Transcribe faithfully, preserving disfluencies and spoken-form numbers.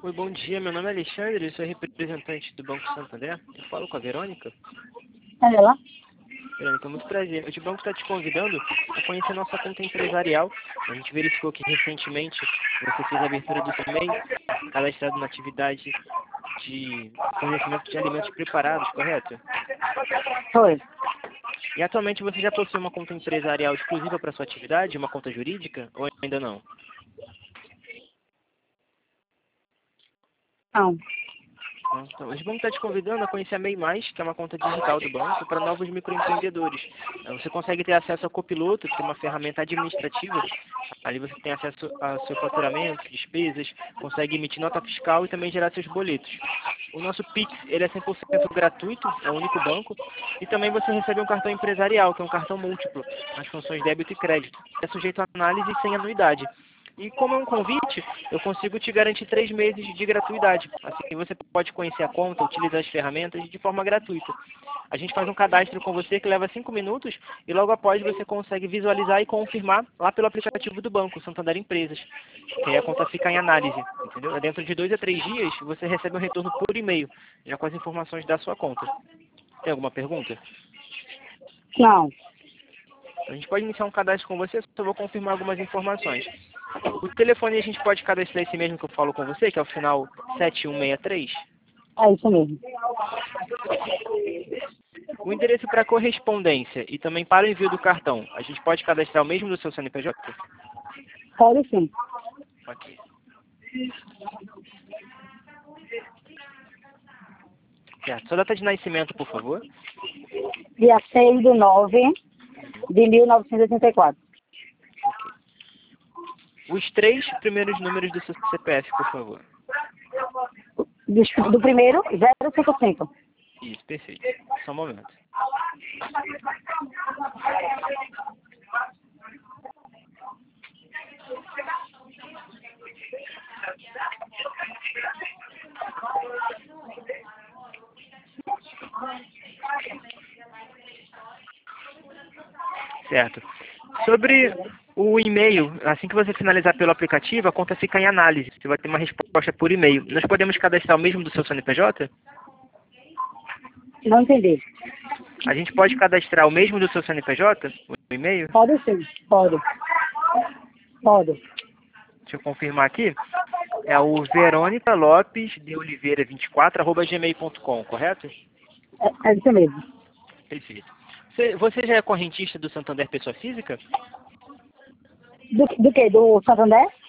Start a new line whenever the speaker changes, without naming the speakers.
Oi, bom dia. Meu nome é Alexandre, eu sou representante do Banco Santander. Eu falo com a Verônica.
É ela?
Verônica, muito prazer. O banco está te convidando a conhecer nossa conta empresarial. A gente verificou que recentemente você fez a abertura do seu M E I, cadastrado na atividade de fornecimento de alimentos preparados, correto?
Foi.
E atualmente você já possui uma conta empresarial exclusiva para sua atividade, uma conta jurídica, ou ainda não?
Não.
Então, o banco está te convidando a conhecer a M E I Mais, que é uma conta digital do banco, para novos microempreendedores. Você consegue ter acesso ao Copiloto, que é uma ferramenta administrativa. Ali você tem acesso ao seu faturamento, despesas, consegue emitir nota fiscal e também gerar seus boletos. O nosso Pix, ele é cem por cento gratuito, é o único banco. E também você recebe um cartão empresarial, que é um cartão múltiplo, as funções débito e crédito. É sujeito a análise e sem anuidade. E como é um convite, eu consigo te garantir três meses de gratuidade. Assim você pode conhecer a conta, utilizar as ferramentas de forma gratuita. A gente faz um cadastro com você que leva cinco minutos e logo após você consegue visualizar e confirmar lá pelo aplicativo do banco, Santander Empresas. Que aí a conta fica em análise, entendeu? Dentro de dois a três dias você recebe um retorno por e-mail, já com as informações da sua conta. Tem alguma pergunta?
Não.
A gente pode iniciar um cadastro com você, só vou confirmar algumas informações. O telefone a gente pode cadastrar esse mesmo que eu falo com você, que é o final sete um seis três.
É isso mesmo.
O endereço para correspondência e também para o envio do cartão, a gente pode cadastrar o mesmo do seu C N P J?
Pode sim.
Ok. Certo. Sua data de nascimento, por favor.
Dia seis de nove de mil novecentos e oitenta e quatro.
Ok. Os três primeiros números do seu C P F, por favor.
Do, do primeiro, zero cinco cinco.
Isso, perfeito. Só um momento. Certo. Sobre o e-mail, assim que você finalizar pelo aplicativo, a conta fica em análise. Você vai ter uma resposta por e-mail. Nós podemos cadastrar o mesmo do seu C N P J?
Não entendi.
A gente pode cadastrar o mesmo do seu C N P J? O e-mail?
Pode sim. Pode. Pode.
Deixa eu confirmar aqui. É o Verônica Lopes de Oliveira vinte e quatro arroba gmail ponto com, correto?
É, é isso mesmo.
Perfeito. Você, você já é correntista do Santander Pessoa Física?
Do, do que? Do Santander?